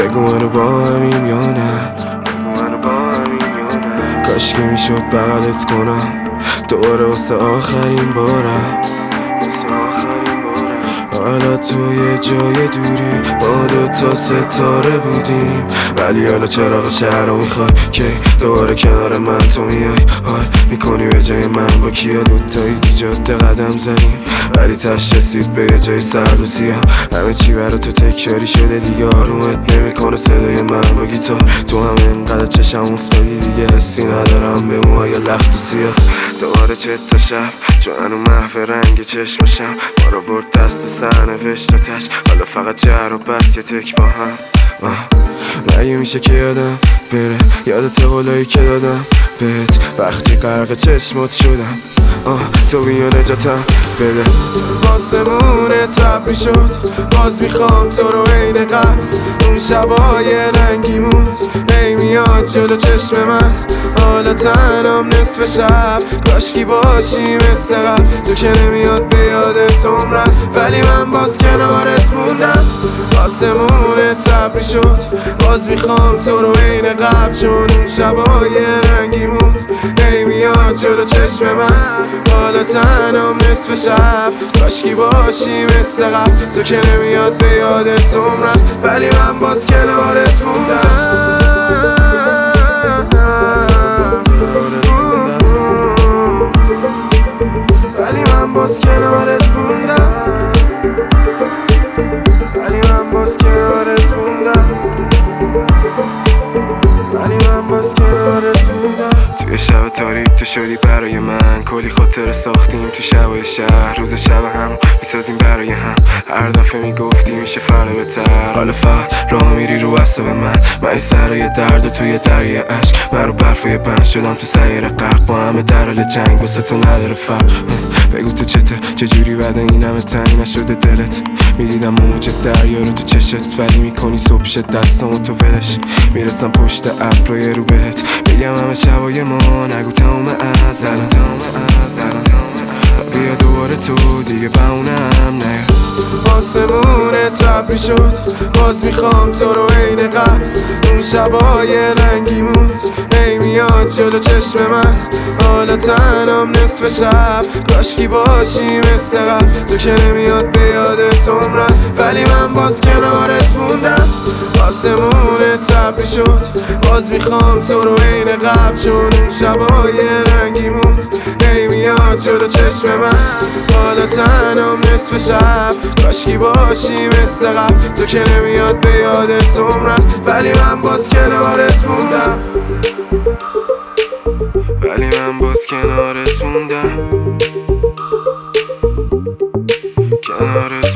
بگو منو با همیم یا نه، کاش که میشد بغلت کنم دوباره واسه آخرین بارم. حالا تو یه جای دوری، ما دوتا ستاره بودیم، ولی حالا چراغ شهر رو میخوای که دوباره کنار من تو میای. حال میکنی به جای من با کیا دوتایی تو جاده قدم زنیم، ولی تش رسید به یه جای سرد و سیاه. همه چی برا تو تکراری شده دیگه، آرومت نمیکنه صدای من با گیتار. تو هم اینقدر چشم افتادی دیگه، حسی ندارم به موهای لخت و سیاه. دوباره چت تا شب چون هنو محو رنگ چشمشم، ما رو برد دست سرنوشتتش، حالا فقط جر و بس یه تک با هم. مگه میشه که یادم بره یادت قولایی که دادم بهت وقتی غرق چشمات شدم؟ تو بیا نجاتم بده. آسمون تبری شد، باز میخوام تو رو عین قبل، اون شبای رنگیمون هی میاد جلو چشم من. حالا تنم نصف شب، کاشکی باشی مثل قبل، تو که نمیاد به یادت عمرم، ولی من باز کنارت موندم. آسمون تبری شد، باز میخوام تو رو عین قبل، چون اون شبای رنگیمون هی میاد جلو چشم من. حالا تنم نصف شب، کاشکی باشی مثل قبل، تو که نمیاد به یادت عمرم، ولی من باز کنارت موندم. ولی من باز کنارت موندم، ولی من باز کنارت موندم، ولی من باز کنارت موندم. توی شب تاریک تو شدی برای من، کلی خاطر ساختیم تو شبای شهر، روز شب هم میسازیم برای هم، هر دفعه میگفتی میشه فردا بهتر. حالا فقط راه میری رو اعصاب من این سرای درد و توی دریای عشق، من رو برفای بند شدم تو سیر غرق، با همه در حال جنگ واسه تو نداره فرق. بگو تو چجوری بعد این همه تنگ نشده دلت؟ میدیدم موج دریا رو تو چشت، ولی میکنی صبح شد دستامو تو ولش، میرسم پشت ابر رو بهت بگم همه شبای ما، نگو تمام از الان بیا دوباره تو دیگه بمونم نه. آسمون تبری شد، باز میخوام تو رو عین قبل، اون شبای رنگیمون هی میاد جلو چشم من. حالا تنم نصف شب، کاشکی باشی مثل قبل، تو که نمیاد به یادت عمرم، ولی من باز کنارت موندم. آسمون تبری شد، باز میخوام تو رو عین قبل، چون اون شبای رنگیمون هی میاد جلو چشم من. حالا تنم نصف شب، کاشکی باشی مثل قبل، تو که نمیاد به یادت عمرم، ولی من باز کنارت موندم، ولی من باز کنارت موندم، کنارت